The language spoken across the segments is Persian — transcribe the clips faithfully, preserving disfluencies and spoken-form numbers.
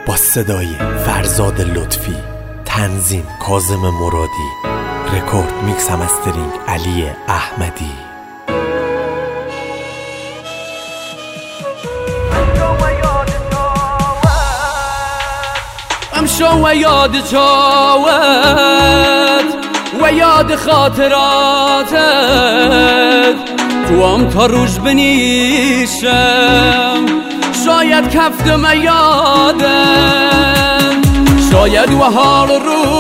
با صدای فرزاد لطفی، تنظیم کاظم مرادی، رکورد میکس و مسترینگ علی احمدی. امشو و یاد چاوت و یاد خاطراتت تو هم تا روش بنیشم، شاید کفتم یادم، شاید و حال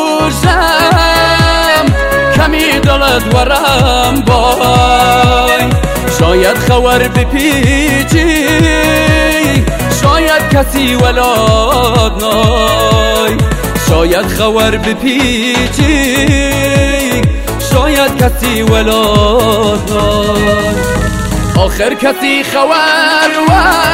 روشم کمی دلت ورم بای، شاید خور بپیچی شاید کسی ولاد نای، شاید خور بپیچی شاید کسی ولاد نای، آخر کسی خور و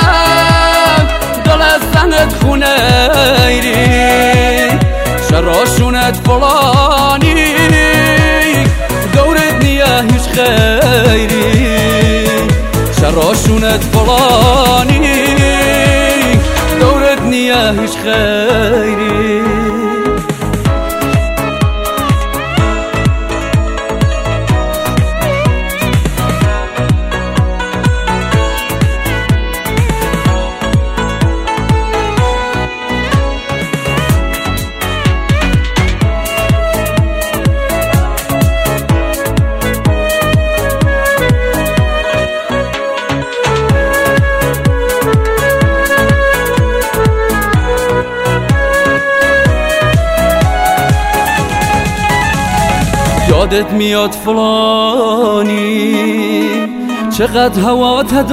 دل زنت خونه ایری، شراشونت فلانی دورت نیه هیچ خیری، شراشونت فلانی دورت نیه هیچ خیری. یادت میاد فلانی چقدر هوات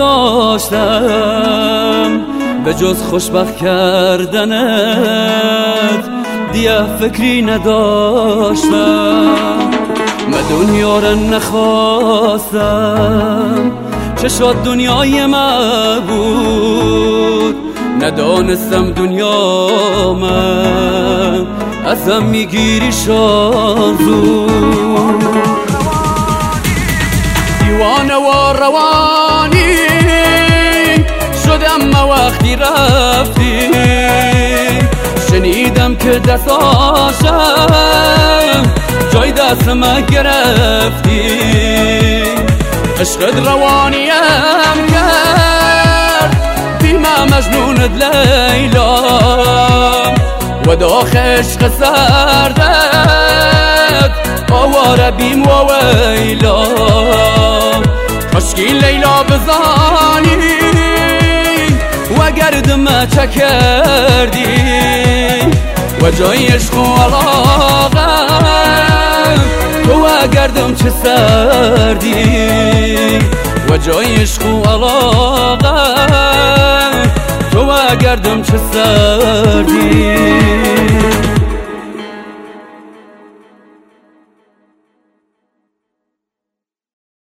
داشتم، به جز خوشبخت کردنت دیگه فکری نداشتم، من دنیا را نخواستم چه شد دنیای من بود، ندانستم دنیا من ازم میگیری شانزو، دیوانه و روانی شدم ما وقتی رفتی، شنیدم که دستاشم جای دست ما گرفتی، عشقت روانیم کرد بیمه مجنونت لیلا، و داخل عشق سردت آواره بیم و ویلا، کاشکی لیلا بزانی و گردم چه کردی، و جای عشق و علاقه تو و گردم چه سردی، و جای عشق و علاقه تو و گردم چه سردی.